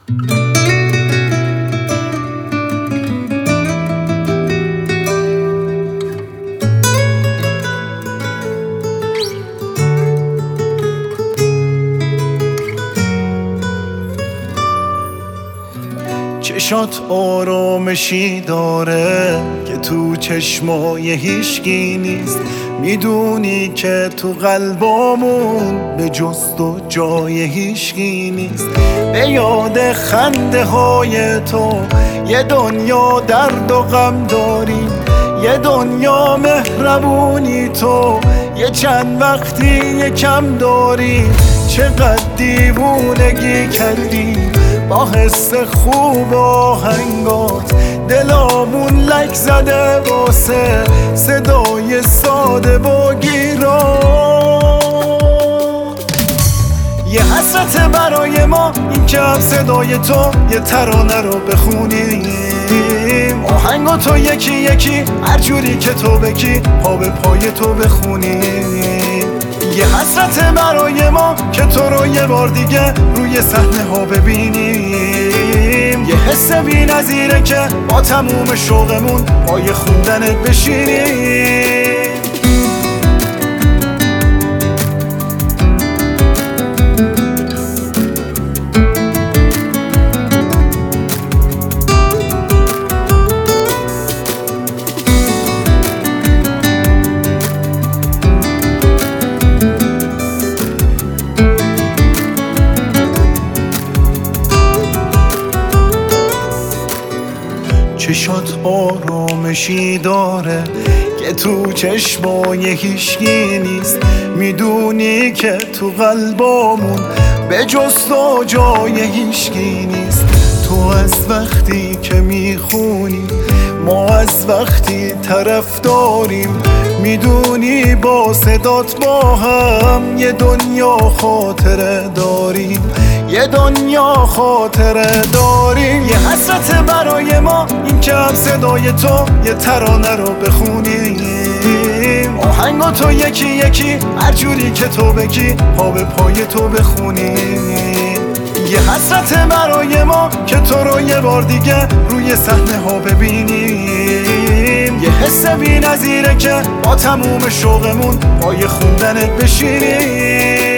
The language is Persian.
چشات آرامشی داره که تو چشمای هیچکی نیست. میدونی که تو قلبامون به جز تو جای هیچکی نیست. به یاد خنده های تو یه دنیا درد و غم داریم، یه دنیا مهربونی تو یه چند وقتی یکم داریم. چقدر دیوونگی کردیم با حس خوب آهنگات، دلامون لک زده واسه صدای ساده و گیران. یه حسرت برای ما این که هم صدای تو یه ترانه رو بخونیم، آهنگا تو یکی یکی هر جوری که تو بگی پا به پای تو بخونیم. یه حسرت برای ما که تو رو یه بار دیگه روی صحنه ها ببینیم. یه حس بی نظیره که با تموم شوقمون پای خوندنت بشینیم. چشات آرامشی داره که تو چشمای هیچکی نیست. میدونی که تو قلبامون به جز تو جای هیچکی نیست. تو از وقتی که میخونی ما از وقتی طرف داریم. میدونی با صدات با هم یه دنیا خاطره داریم، یه دنیا خاطره داریم. یه حسرت برای ما این که هم صدای تو یه ترانه رو بخونیم، آهنگا تو یکی یکی هر جوری که تو بگی پا به پای تو بخونیم. یه حسرت برای ما که تو رو یه بار دیگه روی صحنه ها ببینیم. یه حس بی نظیره که با تموم شوقمون پای خوندنت بشینیم.